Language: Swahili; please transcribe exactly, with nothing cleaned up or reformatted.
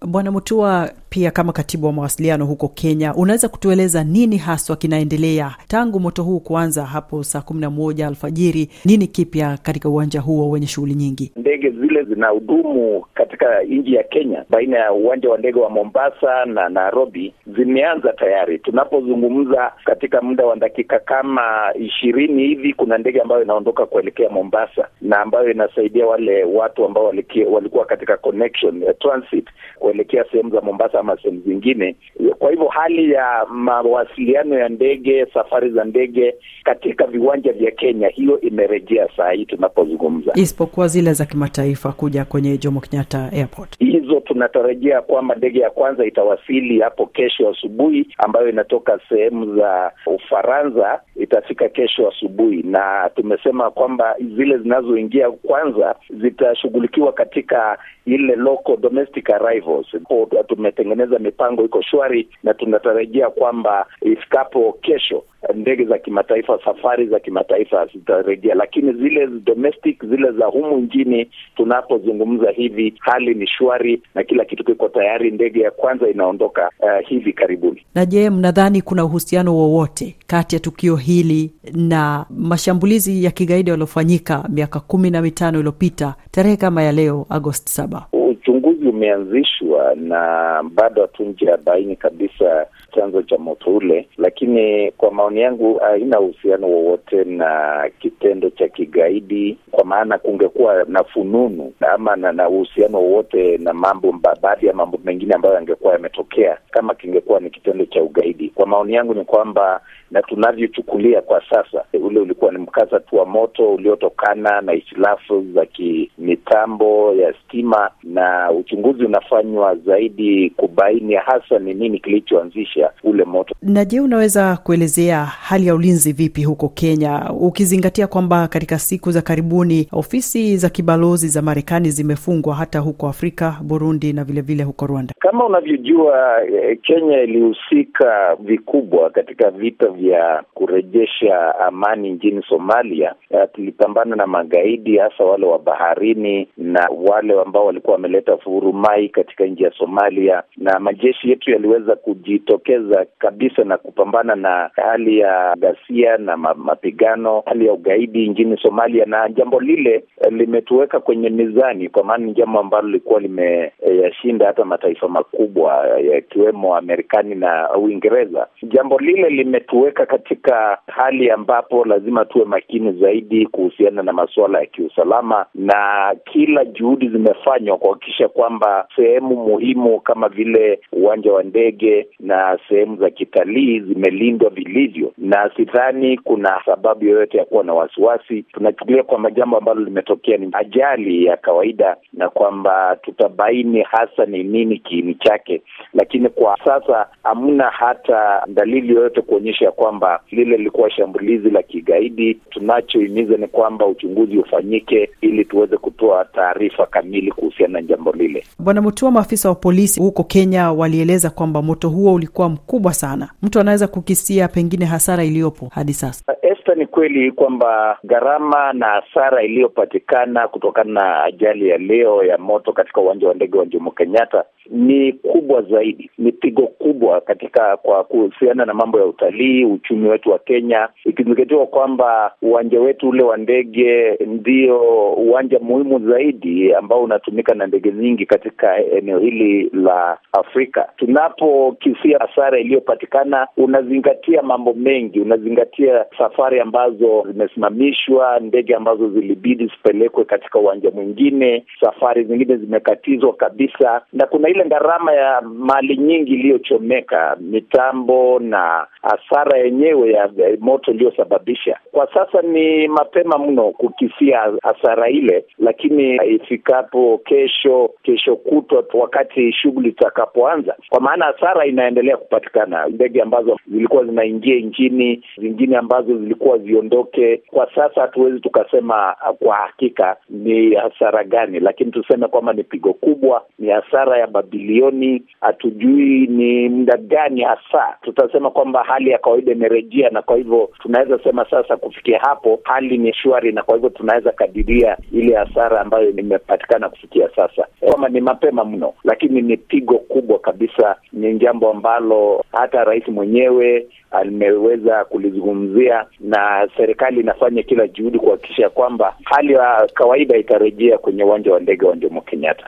Bwana Mutua, pia kama katibu wa mawasiliano huko Kenya, unaweza kutueleza nini haswa kinaendelea tangu moto huu kuanza hapo saa kumi na moja alfajiri? Nini kipya katika uwanja huo wenye shughuli nyingi? Ndege zile zinahudumu katika nchi ya Kenya baina ya uwanja wa ndege wa Mombasa na Nairobi zimeanza tayari. Tunapozungumza katika muda wa dakika kama ishirini hivi, kuna ndege ambayo inaondoka kuelekea Mombasa na ambayo inasaidia wale watu ambao walikuwa katika connection ya transit kuelekea sehemu za Mombasa ama sehemu zingine. Kwa hivyo hali ya mawasiliano ya ndege, safari za ndege katika viwanja vya Kenya, hiyo imerejea saa hii tunapozungumza, isipokuwa zile za kimataifa kuja kwenye Jomo Kenyatta Airport. Hizo tunatarajia kwamba ndege ya kwanza itawasili hapo kesho asubuhi, ambayo inatoka sehemu za Ufaransa, itafika kesho asubuhi, na tumesema kwamba zile zinazoingia kwanza zitashughulikiwa katika ile local domestic arrivals. Tumetengeneza mipango iko shwari, na tunatarajia kwamba ifikapo kesho ndege za kimataifa, safari za kimataifa zitarejea, lakini zile domestic, zile za humu nchini, tunapozungumza hivi hali ni shwari na kila kitu kiko tayari. Ndege ya kwanza inaondoka uh, hivi karibuni. Na je, mnadhani kuna uhusiano wowote kati ya tukio hili na mashambulizi ya kigaidi yaliyofanyika miaka kumi na mitano iliyopita tarehe kama ya leo Agosti saba? Uchunguzi umeanzishwa na bado hatujabaini kabisa chanzo cha moto ule, lakini kwa maoni yangu haina uhusiano wowote na kitendo cha kigaidi, kwa maana kungekuwa na fununu ama na uhusiano wowote na mambo, baadhi ya mambo mengine ambayo yangekuwa yametokea kama kingekuwa ni kitendo cha ugaidi. Kwa maoni yangu ni kwamba, na tunavyochukulia kwa sasa, ule ulikuwa ni mkasa tu wa moto uliotokana na hitilafu za kimitambo ya stima, na uchunguzi unafanywa zaidi kubaini hasa ni nini kilichoanzisha ule moto. Na je, unaweza kuelezea hali ya ulinzi vipi huko Kenya, ukizingatia kwamba katika siku za karibuni ofisi za kibalozi za Marekani zimefungwa hata huko Afrika, Burundi na vile vile huko Rwanda? Kama unavyojua, Kenya ilihusika vikubwa katika vita vya kurejesha amani nchini Somalia. Tulipambana na magaidi, hasa wale wa baharini na wale ambao walikuwa wameleta furumai katika nchi ya Somalia, na majeshi yetu yaliweza kujitokeza kabisa na kupambana na hali ya ghasia na mapigano, hali ya ugaidi nchini Somalia, na jambo lile limetuweka kwenye mizani, kwa maana jambo ambalo lilikuwa limeyashinda hata mataifa makubwa yakiwemo Amerikani na Uingereza. Jambo lile limetuweka katika hali ambapo lazima tuwe makini zaidi kuhusiana na masuala ya kiusalama, na kila juhudi zimefanywa kuhakikisha kwamba sehemu muhimu kama vile uwanja wa ndege na sehemu za kitalii zimelindwa vilivyo, na sidhani kuna sababu yoyote ya kuwa na wasiwasi. Tunachukulia kwamba jambo ambalo limetokea ni ajali ya kawaida, na kwamba tutabaini hasa ni nini kiini chake, lakini kwa sasa hamna hata dalili yoyote kuonyesha kwamba lile lilikuwa shambulizi la kigaidi. Tunachohimiza ni kwamba uchunguzi ufanyike ili tuweze kutoa taarifa kamili kuhusiana na jambo lile. Bwana Mutua, maafisa wa polisi huko Kenya walieleza kwamba moto huo ulikuwa mkubwa sana. Mtu anaweza kukisia pengine hasara iliyopo hadi sasa? Esther, ni kweli kwamba gharama na hasara iliyopatikana kutokana na ajali ya leo ya moto katika uwanja wa ndege wa Jomo Kenyatta ni kubwa zaidi, ni pigo kubwa katika kwa kuhusiana na mambo ya utalii, uchumi wetu wa Kenya, ikizingatiwa kwamba uwanja wetu ule wa ndege ndio uwanja muhimu zaidi ambao unatumika na ndege nyingi katika eneo hili la Afrika. Tunapokisia hasara iliyopatikana, unazingatia mambo mengi, unazingatia safari ambazo zimesimamishwa, ndege ambazo zilibidi zipelekwe katika uwanja mwingine, safari zingine zimekatizwa kabisa, na kuna ile gharama ya mali nyingi iliyochomeka, mitambo na hasara yenyewe ya moto iliyosababisha. Kwa sasa ni mapema mno kukisia hasara ile, lakini ifikapo kesho, kesho kutwa, wakati shughuli zitakapoanza, kwa maana hasara inaendelea kupatikana. Ndege ambazo zilikuwa zinaingia nchini, zingine ambazo zilikuwa ziondoke, kwa sasa hatuwezi tukasema kwa hakika ni hasara gani, lakini tuseme kwamba ni pigo kubwa, ni hasara ya mabilioni. Hatujui ni muda gani hasa tutasema kwamba hali ya kawaida imerejea, na kwa hivyo tunaweza sema sasa kufikia hapo hali ni shwari, na kwa hivyo tunaweza kadiria ile hasara ambayo imepatikana kufikia sasa. Kama ni mapema mno, lakini ni pigo kubwa kabisa. Ni jambo ambalo hata rais mwenyewe ameweza kulizungumzia, na serikali inafanya kila juhudi kuhakikisha kwamba hali ya kawaida itarejea kwenye uwanja wa ndege wa Jomo Kenyatta.